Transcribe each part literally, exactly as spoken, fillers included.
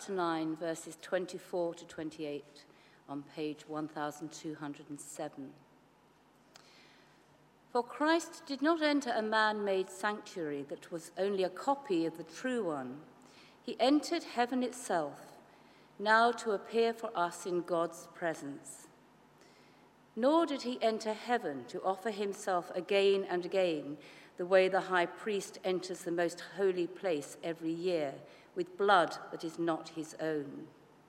chapter nine, verses twenty-four to twenty-eight on page one thousand two hundred seven. For Christ did not enter a man-made sanctuary that was only a copy of the true one. He entered heaven itself, now to appear for us in God's presence. Nor did he enter heaven to offer himself again and again, the way the high priest enters the most holy place every year, with blood that is not his own.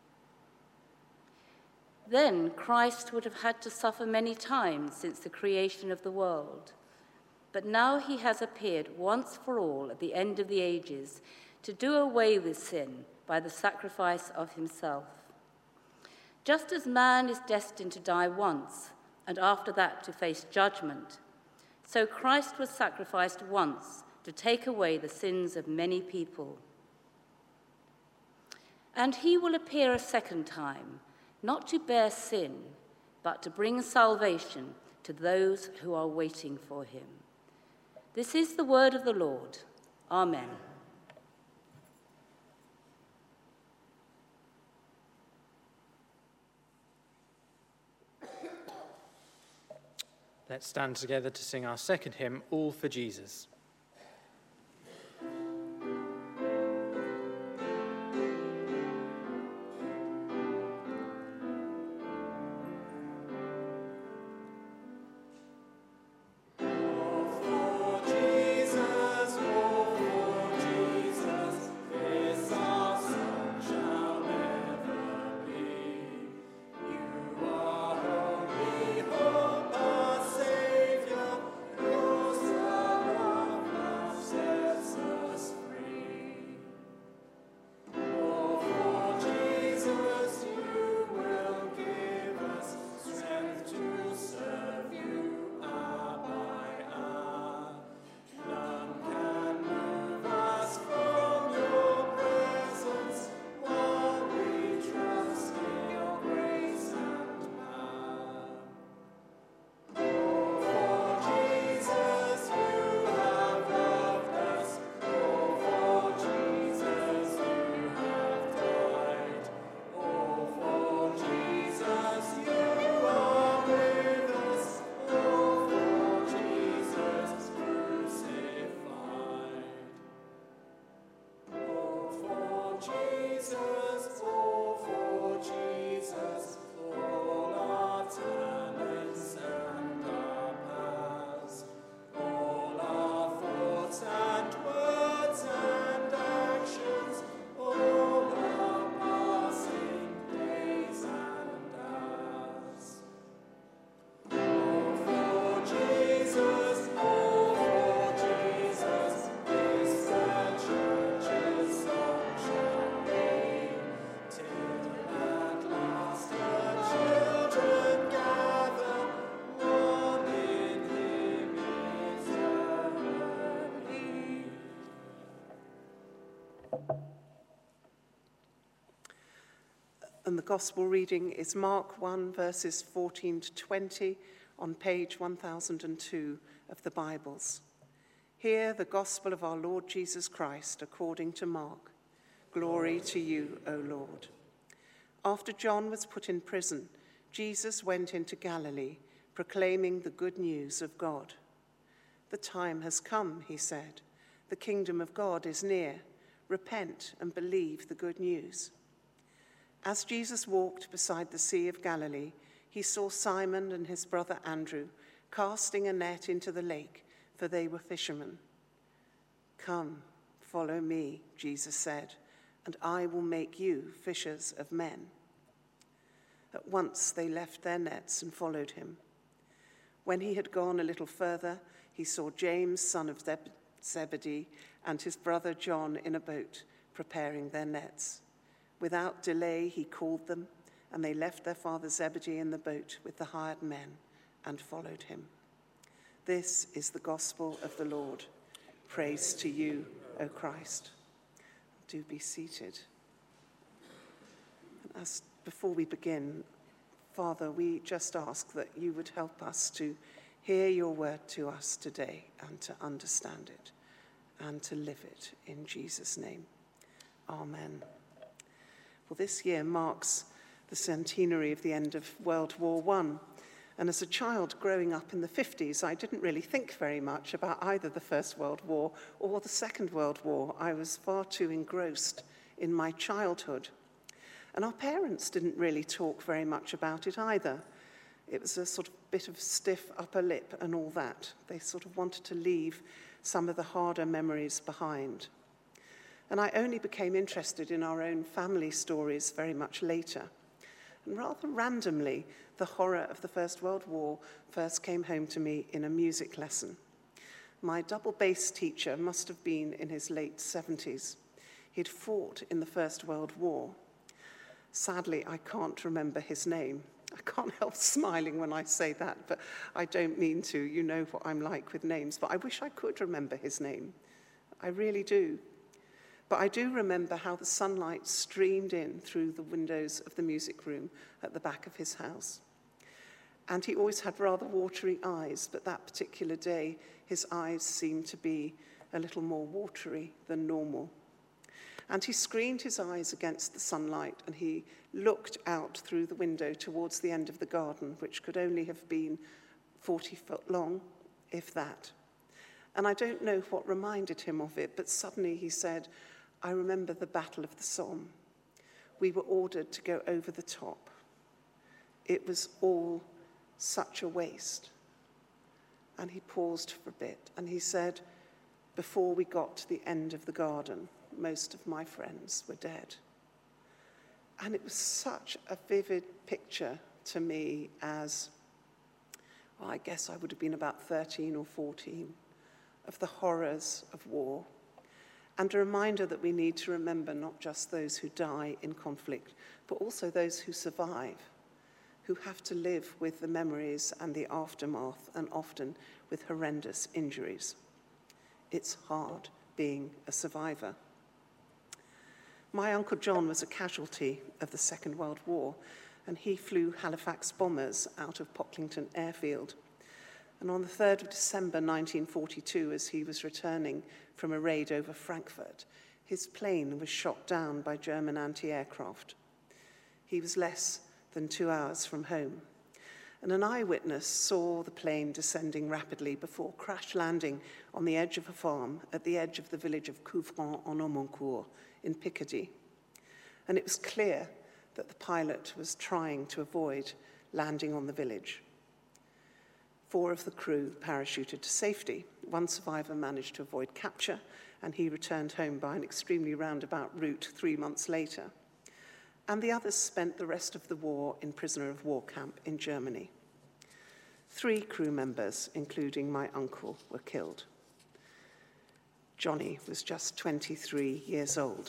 Then Christ would have had to suffer many times since the creation of the world. But now he has appeared once for all at the end of the ages to do away with sin by the sacrifice of himself. Just as man is destined to die once, and after that to face judgment, so Christ was sacrificed once to take away the sins of many people. And he will appear a second time, not to bear sin, but to bring salvation to those who are waiting for him. This is the word of the Lord. Amen. Let's stand together to sing our second hymn, All for Jesus. And the Gospel reading is Mark one, verses fourteen to twenty on page one thousand two of the Bibles. Hear the Gospel of our Lord Jesus Christ according to Mark. Glory to you, O Lord. After John was put in prison, Jesus went into Galilee, proclaiming the good news of God. The time has come, he said. The kingdom of God is near. Repent and believe the good news. As Jesus walked beside the Sea of Galilee, he saw Simon and his brother Andrew casting a net into the lake, for they were fishermen. Come, follow me, Jesus said, and I will make you fishers of men. At once they left their nets and followed him. When he had gone a little further, he saw James, son of Zebedee, and his brother John in a boat, preparing their nets. Without delay, he called them, and they left their father Zebedee in the boat with the hired men and followed him. This is the gospel of the Lord. Praise to you, O Christ. Do be seated. And as before we begin, Father, we just ask that you would help us to hear your word to us today and to understand it and to live it in Jesus' name. Amen. Well, this year marks the centenary of the end of World War One. And as a child growing up in the fifties, I didn't really think very much about either the First World War or the Second World War. I was far too engrossed in my childhood. And our parents didn't really talk very much about it either. It was a sort of bit of stiff upper lip and all that. They sort of wanted to leave some of the harder memories behind. And I only became interested in our own family stories very much later. And rather randomly, the horror of the First World War first came home to me in a music lesson. My double bass teacher must have been in his late seventies. He'd fought in the First World War. Sadly, I can't remember his name. I can't help smiling when I say that, but I don't mean to. You know what I'm like with names, but I wish I could remember his name. I really do. But I do remember how the sunlight streamed in through the windows of the music room at the back of his house. And he always had rather watery eyes, but that particular day, his eyes seemed to be a little more watery than normal. And he screened his eyes against the sunlight, and he looked out through the window towards the end of the garden, which could only have been forty foot long, if that. And I don't know what reminded him of it, but suddenly he said, "I remember the Battle of the Somme. We were ordered to go over the top. It was all such a waste." And he paused for a bit, and he said, "Before we got to the end of the garden, most of my friends were dead." And it was such a vivid picture to me as, well, I guess I would have been about thirteen or fourteen, of the horrors of war. And a reminder that we need to remember not just those who die in conflict, but also those who survive, who have to live with the memories and the aftermath, and often with horrendous injuries. It's hard being a survivor. My Uncle John was a casualty of the Second World War, and he flew Halifax bombers out of Pocklington Airfield. And on the third of December nineteen forty-two, as he was returning from a raid over Frankfurt, his plane was shot down by German anti-aircraft. He was less than two hours from home, and an eyewitness saw the plane descending rapidly before crash landing on the edge of a farm at the edge of the village of Couvrant-en-Aumônecourt in Picardy. And it was clear that the pilot was trying to avoid landing on the village. Four of the crew parachuted to safety. One survivor managed to avoid capture, and he returned home by an extremely roundabout route three months later. And the others spent the rest of the war in prisoner of war camp in Germany. Three crew members, including my uncle, were killed. Johnny was just twenty-three years old.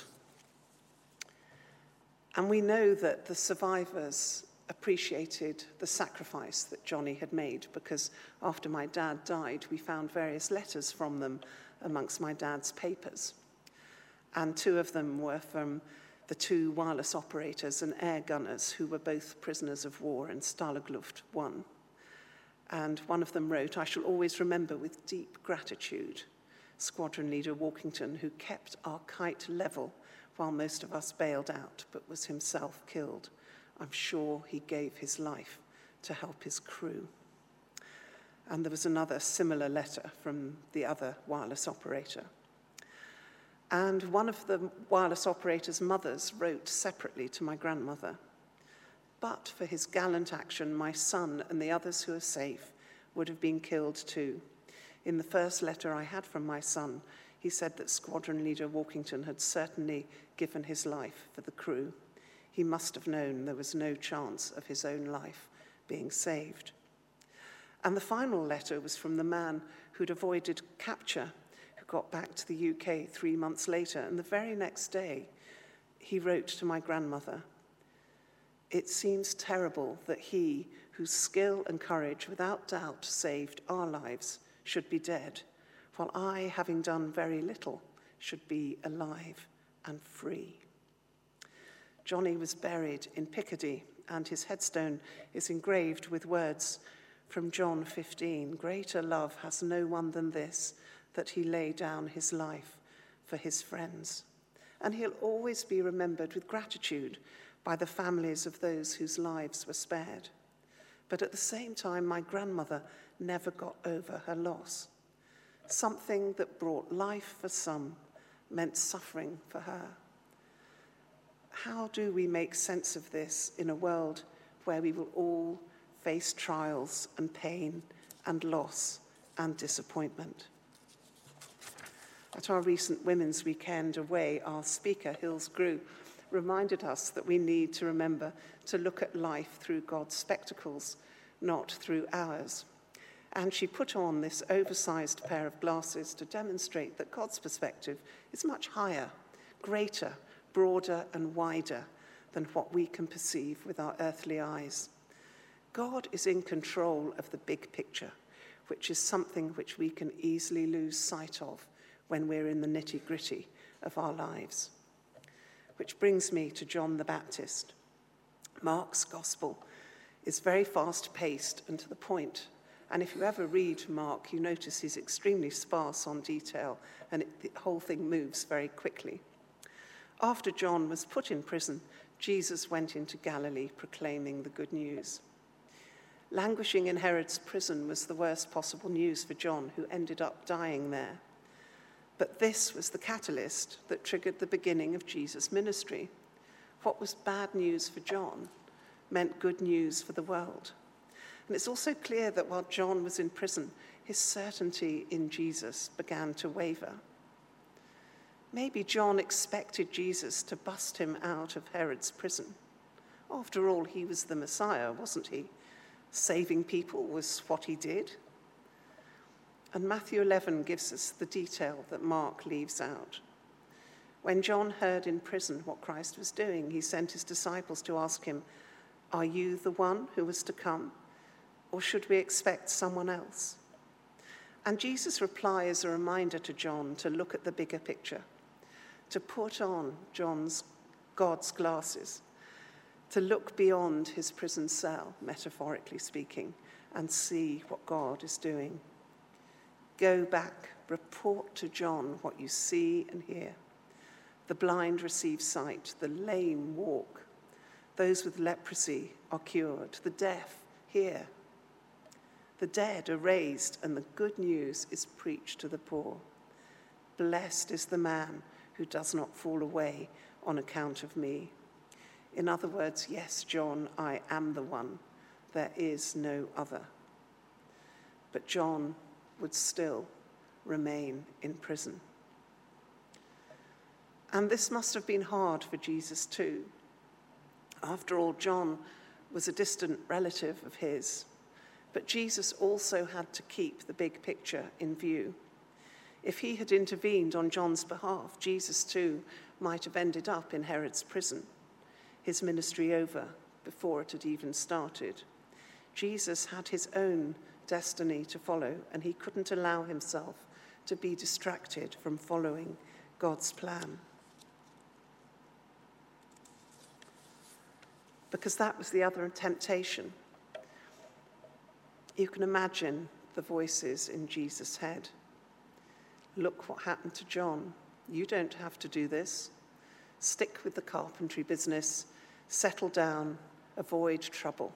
And we know that the survivors appreciated the sacrifice that Johnny had made, because after my dad died, we found various letters from them amongst my dad's papers. And two of them were from the two wireless operators and air gunners who were both prisoners of war in Stalag Luft one. And one of them wrote, "I shall always remember with deep gratitude Squadron Leader Walkington, who kept our kite level while most of us bailed out, but was himself killed. I'm sure he gave his life to help his crew." And there was another similar letter from the other wireless operator. And one of the wireless operator's mothers wrote separately to my grandmother, "But for his gallant action, my son and the others who are safe would have been killed too. In the first letter I had from my son, he said that Squadron Leader Walkington had certainly given his life for the crew. He must have known there was no chance of his own life being saved." And the final letter was from the man who'd avoided capture, who got back to the U K three months later. And the very next day, he wrote to my grandmother, "It seems terrible that he, whose skill and courage without doubt saved our lives, should be dead, while I, having done very little, should be alive and free." Johnny was buried in Picardy, and his headstone is engraved with words from John fifteen, "Greater love has no one than this, that he lay down his life for his friends." and he'll always be remembered with gratitude by the families of those whose lives were spared. But at the same time, my grandmother never got over her loss. Something that brought life for some meant suffering for her. How do we make sense of this in a world where we will all face trials and pain and loss and disappointment? At our recent Women's Weekend away, our speaker, Hills Grew, reminded us that we need to remember to look at life through God's spectacles, not through ours. And she put on this oversized pair of glasses to demonstrate that God's perspective is much higher, greater, broader and wider than what we can perceive with our earthly eyes. God is in control of the big picture, which is something which we can easily lose sight of when we're in the nitty-gritty of our lives. Which brings me to John the Baptist. Mark's gospel is very fast-paced and to the point. And if you ever read Mark, you notice he's extremely sparse on detail, and it, the whole thing moves very quickly. After John was put in prison, Jesus went into Galilee proclaiming the good news. Languishing in Herod's prison was the worst possible news for John, who ended up dying there. But this was the catalyst that triggered the beginning of Jesus' ministry. What was bad news for John meant good news for the world. And it's also clear that while John was in prison, his certainty in Jesus began to waver. Maybe John expected Jesus to bust him out of Herod's prison. After all, he was the Messiah, wasn't he? Saving people was what he did. And Matthew eleven gives us the detail that Mark leaves out. When John heard in prison what Christ was doing, he sent his disciples to ask him, "Are you the one who was to come, or should we expect someone else?" And Jesus' reply is a reminder to John to look at the bigger picture, to put on John's God's glasses, to look beyond his prison cell, metaphorically speaking, and see what God is doing. Go back, report to John what you see and hear. The blind receive sight, the lame walk, those with leprosy are cured, the deaf hear. The dead are raised, and the good news is preached to the poor. Blessed is the man who does not fall away on account of me. In other words, yes, John, I am the one. There is no other. But John would still remain in prison. And this must have been hard for Jesus too. After all, John was a distant relative of his, but Jesus also had to keep the big picture in view. If he had intervened on John's behalf, Jesus too might have ended up in Herod's prison, his ministry over before it had even started. Jesus had his own destiny to follow, and he couldn't allow himself to be distracted from following God's plan. Because that was the other temptation. You can imagine the voices in Jesus' head. Look what happened to John. You don't have to do this. Stick with the carpentry business, settle down, avoid trouble.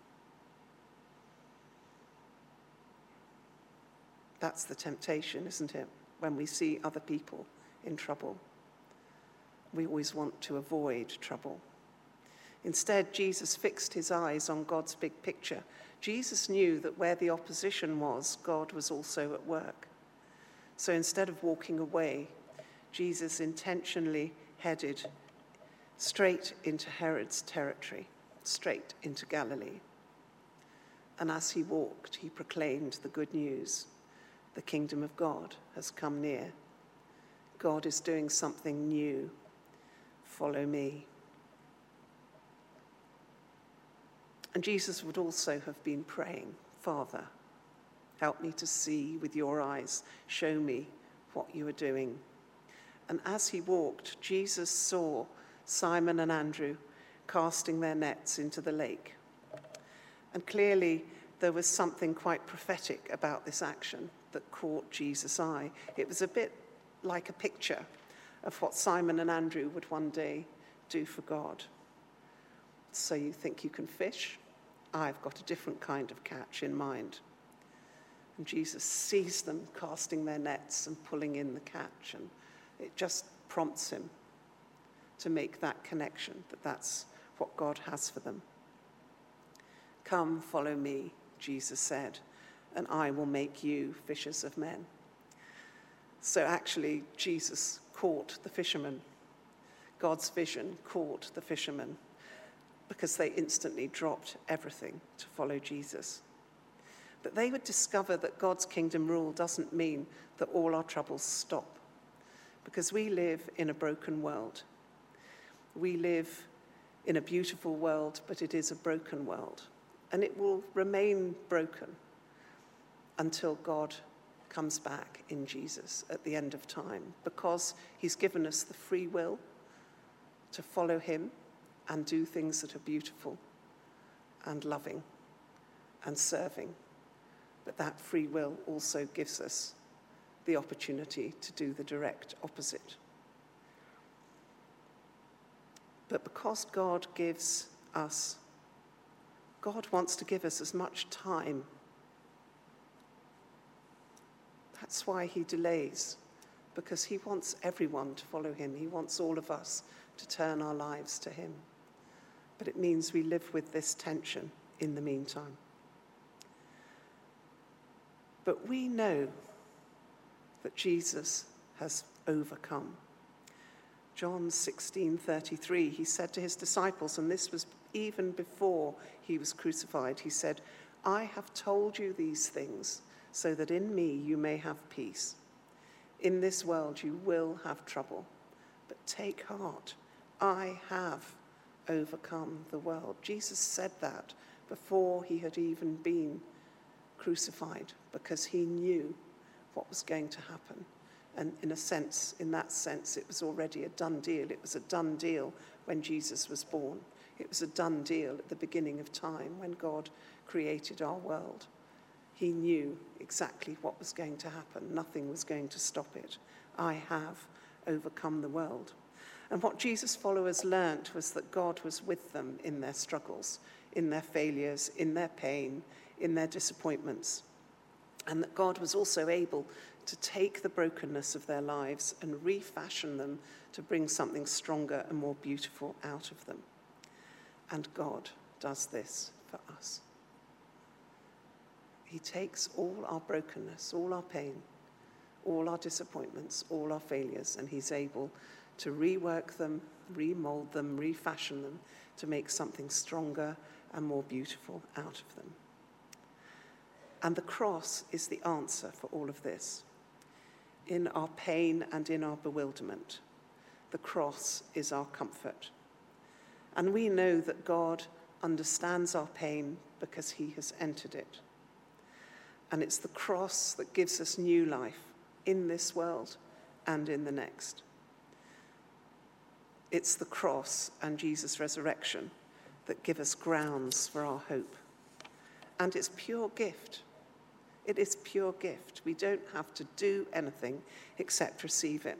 That's the temptation, isn't it? When we see other people in trouble, we always want to avoid trouble. Instead, Jesus fixed his eyes on God's big picture. Jesus knew that where the opposition was, God was also at work. So instead of walking away, Jesus intentionally headed straight into Herod's territory, straight into Galilee. And as he walked, he proclaimed the good news. The kingdom of God has come near. God is doing something new. Follow me. And Jesus would also have been praying, Father, help me to see with your eyes. Show me what you are doing. And as he walked, Jesus saw Simon and Andrew casting their nets into the lake. And clearly, there was something quite prophetic about this action that caught Jesus' eye. It was a bit like a picture of what Simon and Andrew would one day do for God. So you think you can fish? I've got a different kind of catch in mind. And Jesus sees them casting their nets and pulling in the catch, and it just prompts him to make that connection, that that's what God has for them. Come, follow me, Jesus said, and I will make you fishers of men. So actually, Jesus caught the fishermen. God's vision caught the fishermen because they instantly dropped everything to follow Jesus. But they would discover that God's kingdom rule doesn't mean that all our troubles stop, because we live in a broken world. We live in a beautiful world, but it is a broken world, and it will remain broken until God comes back in Jesus at the end of time, because he's given us the free will to follow him and do things that are beautiful and loving and serving. But that free will also gives us the opportunity to do the direct opposite. But because God gives us, God wants to give us as much time. That's why he delays, because he wants everyone to follow him. He wants all of us to turn our lives to him. But it means we live with this tension in the meantime. But we know that Jesus has overcome. John sixteen thirty-three, he said to his disciples, and this was even before he was crucified, he said, I have told you these things so that in me you may have peace. In this world you will have trouble, but take heart, I have overcome the world. Jesus said that before he had even been crucified, because he knew what was going to happen. And in a sense, in that sense, it was already a done deal. It was a done deal when Jesus was born. It was a done deal at the beginning of time when God created our world. He knew exactly what was going to happen. Nothing was going to stop it. I have overcome the world. And what Jesus' followers learnt was that God was with them in their struggles, in their failures, in their pain, in their disappointments. And that God was also able to take the brokenness of their lives and refashion them to bring something stronger and more beautiful out of them. And God does this for us. He takes all our brokenness, all our pain, all our disappointments, all our failures, and he's able to rework them, remold them, refashion them to make something stronger and more beautiful out of them. And the cross is the answer for all of this. In our pain and in our bewilderment, the cross is our comfort. And we know that God understands our pain because he has entered it. And it's the cross that gives us new life in this world and in the next. It's the cross and Jesus' resurrection that give us grounds for our hope. And it's pure gift. It is pure gift. We don't have to do anything except receive it.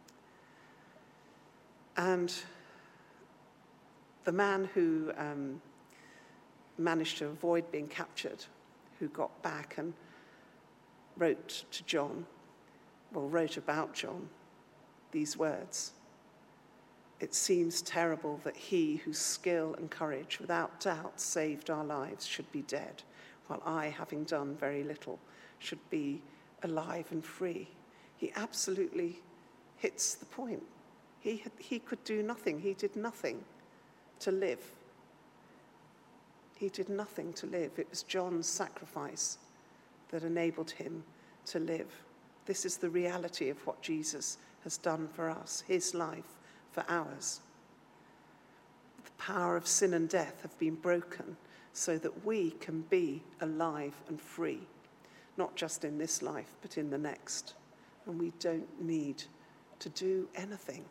And the man who um, managed to avoid being captured, who got back and wrote to John, well, wrote about John, these words. It seems terrible that he whose skill and courage without doubt saved our lives should be dead, while I, having done very little, should be alive and free. He absolutely hits the point. He, had, he could do nothing. He did nothing to live. He did nothing to live. It was John's sacrifice that enabled him to live. This is the reality of what Jesus has done for us, his life for ours. The power of sin and death have been broken so that we can be alive and free, not just in this life, but in the next. And we don't need to do anything.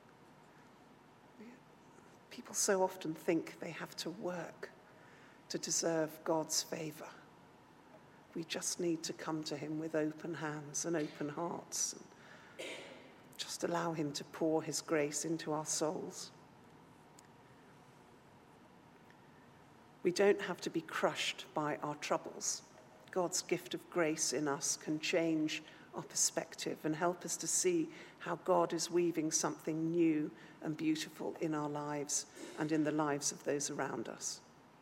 People so often think they have to work to deserve God's favor. We just need to come to him with open hands and open hearts. Just allow him to pour his grace into our souls. We don't have to be crushed by our troubles. God's gift of grace in us can change our perspective and help us to see how God is weaving something new and beautiful in our lives and in the lives of those around us.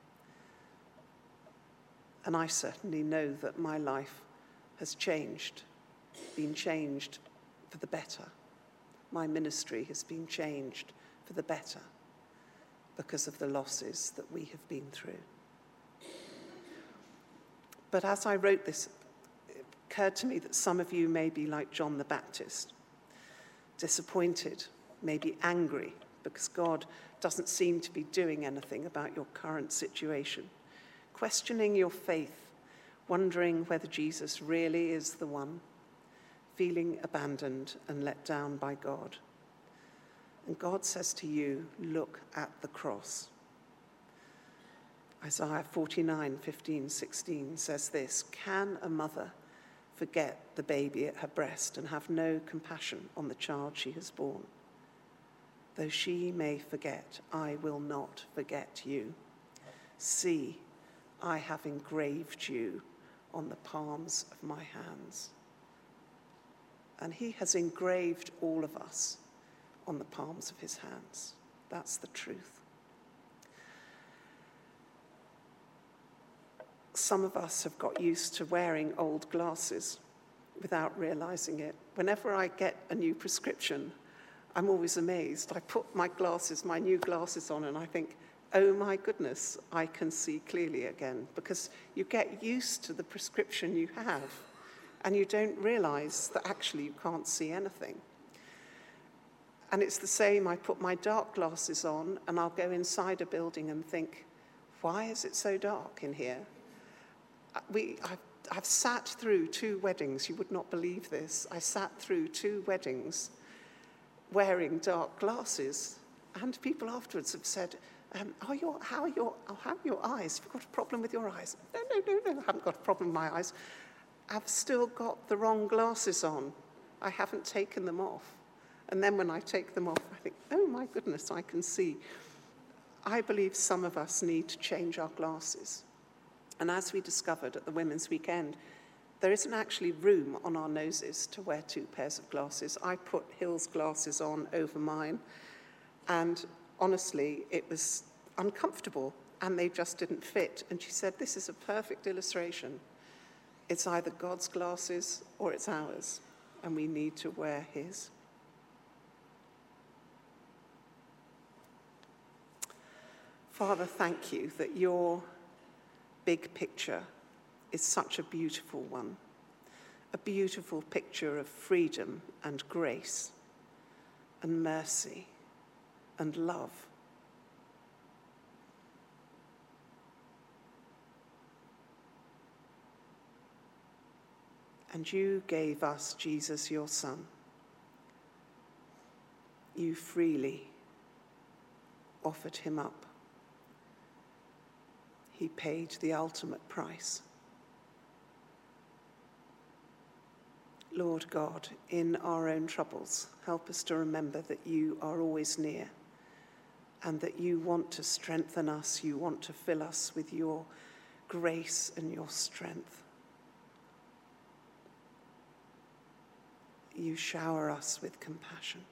And I certainly know that my life has changed, been changed for the better. My ministry has been changed for the better because of the losses that we have been through. But as I wrote this, it occurred to me that some of you may be like John the Baptist, disappointed, maybe angry, because God doesn't seem to be doing anything about your current situation, questioning your faith, wondering whether Jesus really is the one, feeling abandoned and let down by God. And God says to you, look at the cross. Isaiah forty-nine, fifteen, sixteen says this, can a mother forget the baby at her breast and have no compassion on the child she has borne? Though she may forget, I will not forget you. See, I have engraved you on the palms of my hands. And he has engraved all of us on the palms of his hands. That's the truth. Some of us have got used to wearing old glasses without realizing it. Whenever I get a new prescription, I'm always amazed. I put my glasses, my new glasses on, and I think, oh my goodness, I can see clearly again, because you get used to the prescription you have, and you don't realize that actually you can't see anything. And it's the same, I put my dark glasses on, and I'll go inside a building and think, why is it so dark in here? We, I've, I've sat through two weddings, you would not believe this. I sat through two weddings wearing dark glasses, and people afterwards have said, um, are your, how, are your, how are your eyes? Have you got a problem with your eyes? No, no, no, no, I haven't got a problem with my eyes. I've still got the wrong glasses on. I haven't taken them off. And then when I take them off, I think, oh my goodness, I can see. I believe some of us need to change our glasses. And as we discovered at the Women's Weekend, there isn't actually room on our noses to wear two pairs of glasses. I put Hill's glasses on over mine, and honestly, it was uncomfortable, and they just didn't fit. And she said, this is a perfect illustration. It's either God's glasses or it's ours, and we need to wear his. Father, thank you that your big picture is such a beautiful one, a beautiful picture of freedom and grace and mercy and love. And you gave us Jesus, your Son. You freely offered him up. He paid the ultimate price. Lord God, in our own troubles, help us to remember that you are always near and that you want to strengthen us, you want to fill us with your grace and your strength. You shower us with compassion.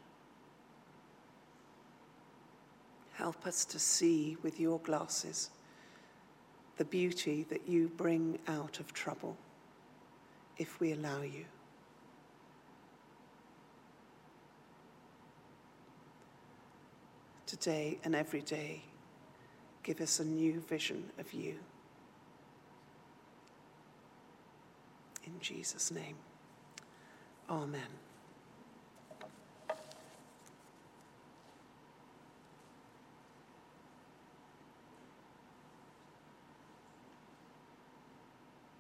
Help us to see with your glasses the beauty that you bring out of trouble if we allow you. Today and every day, give us a new vision of you. In Jesus' name, amen.